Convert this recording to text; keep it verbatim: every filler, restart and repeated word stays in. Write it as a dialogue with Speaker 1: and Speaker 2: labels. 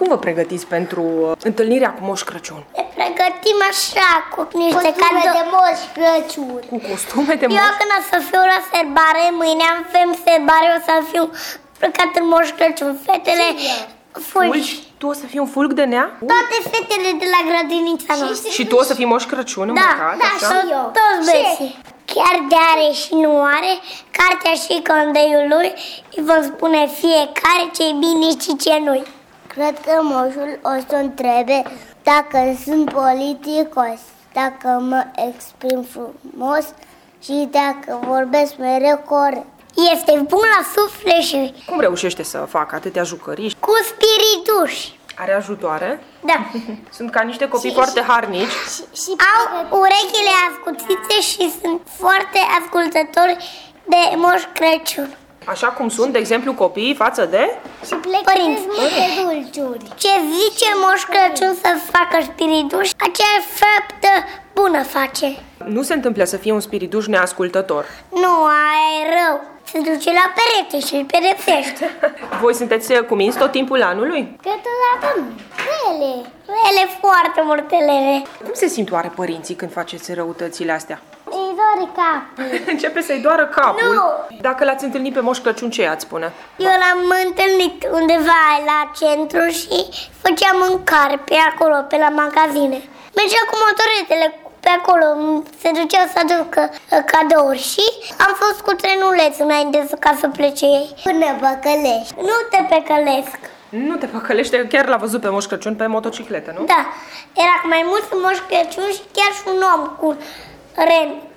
Speaker 1: Cum vă pregătiți pentru întâlnirea cu Moș Crăciun?
Speaker 2: Ne pregătim așa, cu niște cadou de Moș Crăciun.
Speaker 1: Cu costume de moș?
Speaker 2: Eu când o să fiu la serbare, mâine am fem serbare, o să fiu îmbrăcat în Moș Crăciun. Fetele fulgi.
Speaker 1: Tu o să fii un fulg de nea?
Speaker 2: Toate fetele de la grădinița noastră.
Speaker 1: Și tu o să fii Moș Crăciun
Speaker 2: Da,
Speaker 1: îmbrăcat,
Speaker 2: da,
Speaker 1: așa?
Speaker 2: și eu. Toți băieții. Chiar de are și nu are, cartea și condeiul lui, îi vom spune fiecare ce-i bine și ce nu-i. Cred că moșul o să întrebe dacă sunt politicos, dacă mă exprim frumos și dacă vorbesc mereu corect. Este bun la suflet și
Speaker 1: Cum reușește să facă atâtea jucării?
Speaker 2: cu spirituși.
Speaker 1: Are ajutoare?
Speaker 2: Da.
Speaker 1: Sunt ca niște copii foarte harnici.
Speaker 2: Și, și au urechile ascuțite și sunt foarte ascultători de Moș Crăciun.
Speaker 1: Așa cum sunt, de exemplu, copiii față de...
Speaker 2: Și părinți, multe dulciuri. Ce zice Moș Crăciun să facă spirituș, aceea faptă bună face.
Speaker 1: Nu se întâmplă să fie un spiriduș neascultător.
Speaker 2: Nu, aia e rău. Se duce la perete și îl pedepsește.
Speaker 1: Voi sunteți cuminți tot timpul anului?
Speaker 2: Câteodată rele. Rele, foarte multe rele.
Speaker 1: Cum se simt oare părinții când faceți răutățile astea?
Speaker 2: Îi doare capul.
Speaker 1: Începe să-i doară capul.
Speaker 2: Nu.
Speaker 1: Dacă l-ați întâlnit pe Moș Crăciun, ce i-ați spune?
Speaker 2: Eu l-am întâlnit undeva la centru și făceam mâncare pe acolo, pe la magazine. Mergea cu motoretele pe acolo, se duceau să aducă cadouri și am fost cu trenuleț înainte ca să plece ei. Până păcălești. Nu te păcălesc.
Speaker 1: Nu te păcălește, chiar l-a văzut pe Moș Crăciun pe motocicletă, nu?
Speaker 2: Da, era cu mai mulți Moș Crăciun și chiar și un om cu ren